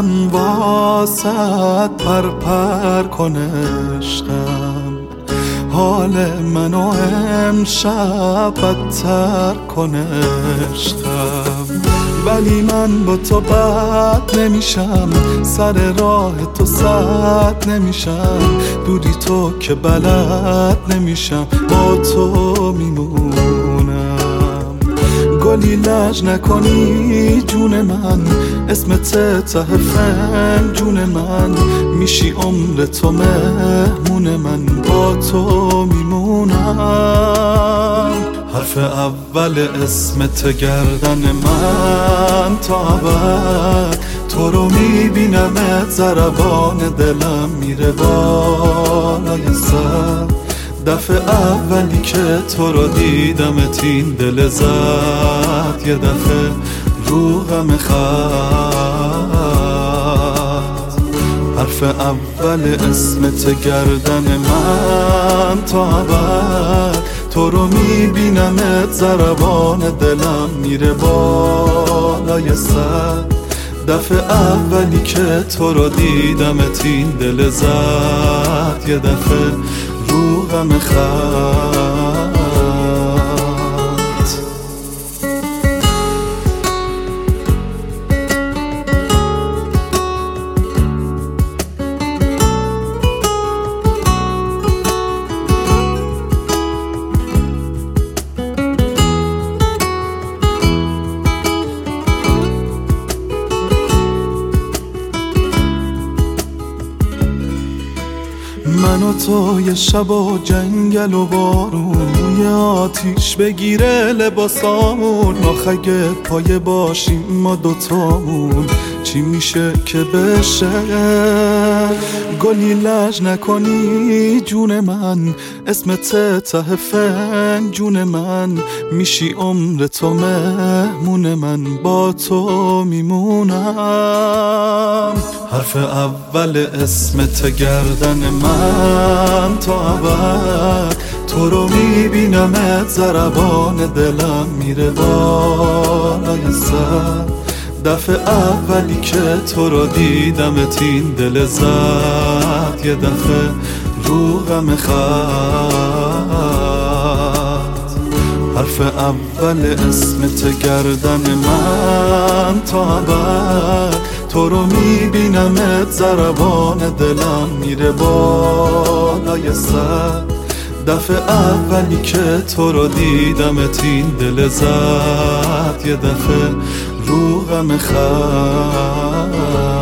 من واسط پر کنشتم، حال منو امشب بدتر کنشتم. ولی من با تو بد نمیشم، سر راه تو سد نمیشم، دودی تو که بلد نمیشم، با تو میمونم. گلی لج نکنی جون من، اسمت ته جون من، میشی عمر تو مهمون من، با تو میمونم. حرف اول اسمت گردن من تا ابد، تو رو میبینمت ضربان دلم میره بالای سر. دفعه اولی که تو رو دیدمت این دل زد یه دفعه رو غم خط. حرف اول اسمت گردن من تا ابد، تو رو میبینمت ضربان دلم میره بالای سر. دفعه اولی که تو رو دیدمت این دل زد یه دفعه رو غم خط. من و تو یه شب و جنگل و بارون، یه آتیش بگیره لباسامون، آخ اگه پایه باشیم ما دوتامون چی میشه که بشه. گلی لج نکنی جون من، اسمت ته جون من، میشی عمر تو مهمون من، با تو میمونم. حرف اول اسمت گردن من تا ابد، تو رو میبینمت ضربان دلم میره بالای سر. دفعه اولی که تو رو دیدمت این دل زد یه دفعه رو غم خط. حرف اول اسمت گردن من تا ابد، تو رو میبینمت ضربان دلم میره بالای سر. دفعه اولی که تو رو دیدمت این دل زد یه دفعه رو غم خط.